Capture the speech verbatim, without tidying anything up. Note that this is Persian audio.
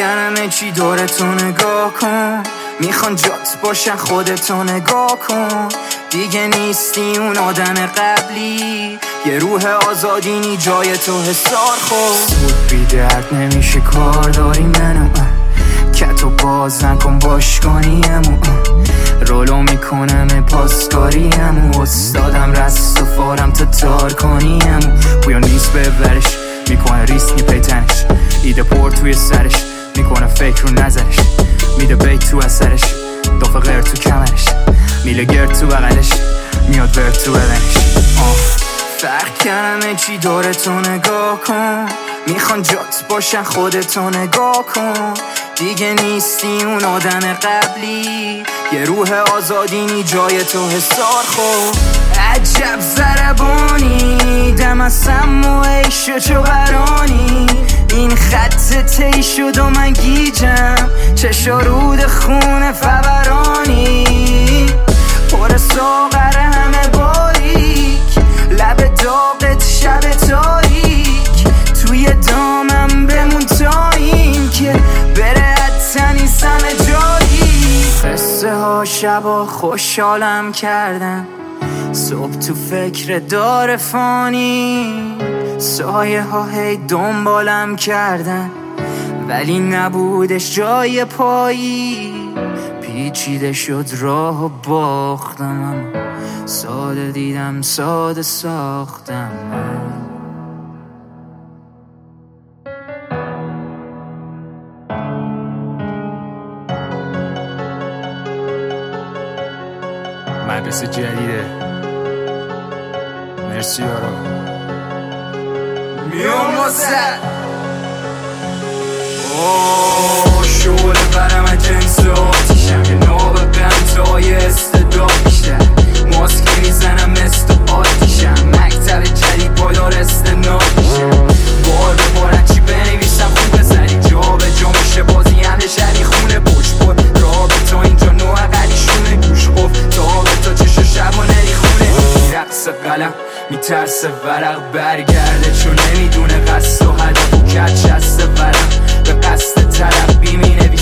کردم چی دورتو نگاه کن، میخوان جات باشن خودتو نگاه کن. دیگه نیستی اون آدم قبلی، یه روح آزادینی جای تو حسار خود. سود بی درد نمیشه کار داری منو، کتو باز نکن باشگانیمو، رولو میکنم پاسکاریمو، استادم رست و فارم تا تار کنیمو. پویا نیست ببرش، میکنه ریسک میپیتنش، ایده پر توی سرش، میکنه فکر رو نظرش، میده بیت تو اثرش، دافه غیر تو کمرش، میله گرد تو بغلش، میاد ورد تو بدنش. فرق کردم چی داره تو نگاه کن، میخوان جات باشن خودتو نگاه کن. دیگه نیستی اون آدم قبلی، یه روح آزادینی جای تو حسار خود. عجب ضربانی دم از سم و عیش چو برانی، این خط تی شد و من گیجم، چشا رود خون فورانی، پر ساغر همه باریک، لب داغت شب تاریک، توی دامم بمون تا این که بره حتی سمه جایی. قصه ها شبا خوشحالم کردن، صبح تو فکر دار فانی، سایه ها هی دنبالم کردن، ولی نبودش جای پایی. پیچیده شد راه و باختم، ساده دیدم ساده ساختم. مدرسه جدیده، مرسی یارا. میام واسه اوه شعله برم جنس آتیشم، یه نابه بمتای استداد بیشتر، ماسکی میزنم مثل آتیشم، مکتب جدید پایدار استناد میشم، بار به بارن چی بنویسم خوب بزنی، جا به جا میشه بازی همه شری خونه پشت پر رابطا اینجا نوع قلیشونه، گوش قف تا چشو شب و نری خونه، رقص قلم میترسه ورق برگرده، چون نمیدونه قصد و هدف و کچ هسته ورم، به قصد ترقی مینویسه